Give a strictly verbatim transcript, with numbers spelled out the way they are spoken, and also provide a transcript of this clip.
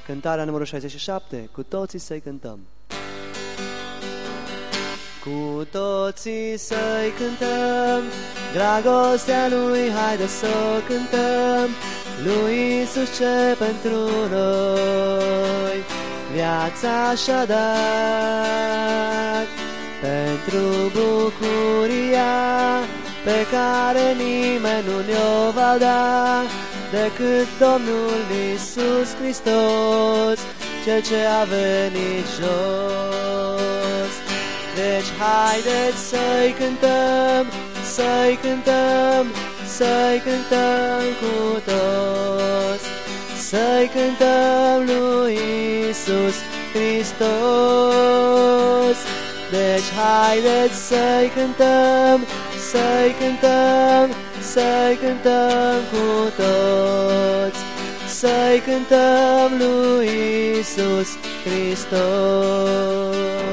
Cântarea numărul șaizeci și șapte, cu toții să-i cântăm. Cu toții să-i cântăm, dragostea Lui, haide să o cântăm, Lui Iisus ce pentru noi viața și-a dat, pentru bucuria pe care nimeni nu ne-o va da, decât Domnul Iisus Hristos, Cel ce a venit jos. Deci haideți să-i cântăm, să-i cântăm, să-i cântăm cu toți, să-i cântăm lui Iisus Hristos. Deci haideți să-i cântăm, să-i cântăm, să-i cântăm cu toți, să-i cântăm lui Iisus Hristos.